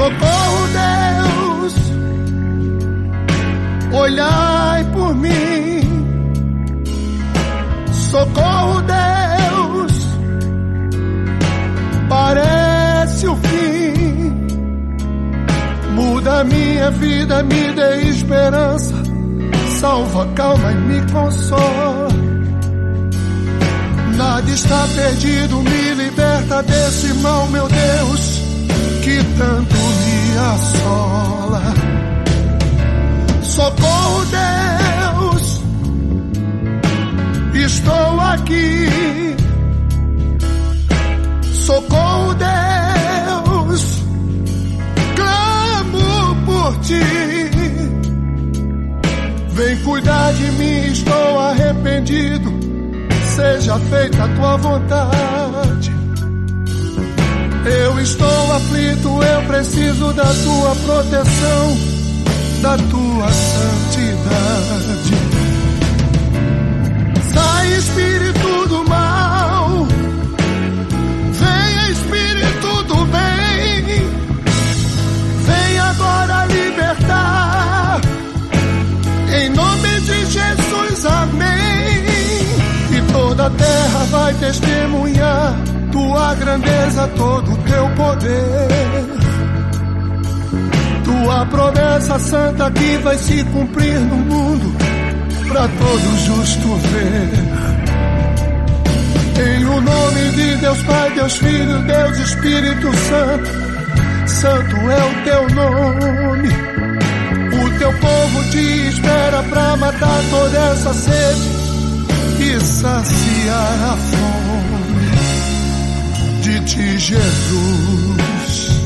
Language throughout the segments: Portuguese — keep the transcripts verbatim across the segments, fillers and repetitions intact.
Socorro, Deus, olhai por mim. Socorro, Deus, parece o fim. Muda a minha vida, me dê esperança, salva, calma e me consola. Nada está perdido, me liberta desse mal, meu Deus, que tanto me assola. Socorro, Deus, estou aqui. Socorro, Deus, clamo por ti. Vem cuidar de mim, estou arrependido, seja feita a tua vontade. Eu estou aflito, eu preciso da tua proteção, da tua santidade. Sai, espírito do mal, venha, espírito do bem, vem agora libertar, em nome de Jesus, amém. E toda a terra vai testemunhar tua grandeza, todo o teu poder. Tua promessa santa que vai se cumprir no mundo, pra todo justo ver. Em o nome de Deus Pai, Deus Filho, Deus Espírito Santo, santo é o teu nome. O teu povo te espera pra matar toda essa sede e saciar a fome de ti, Jesus.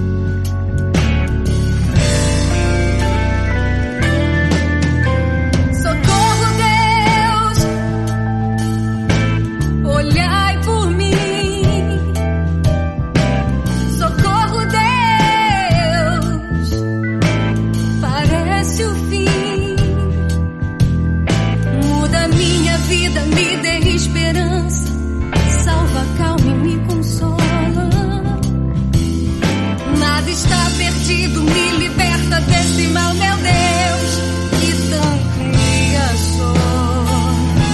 Desse mal, meu Deus, que tanto me assola.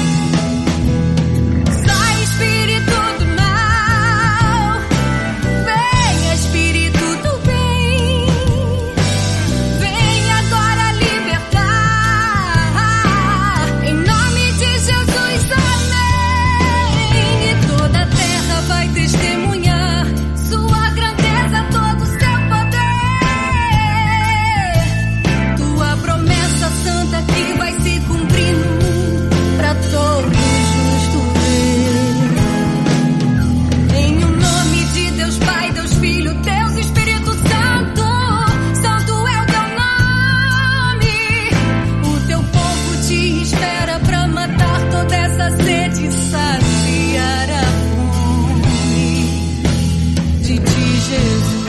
Sai, espírito do mal, venha, espírito do bem, vem agora libertar, em nome de Jesus, amém. E toda a terra vai testemunhar sua grandeza, todo o seu santa que vai se cumprir no mundo, pra todo justo ver. Em o nome de Deus Pai, Deus Filho, Deus Espírito Santo, santo é o teu nome. O teu povo te espera pra matar toda essa sede e saciar a fome de ti, Jesus.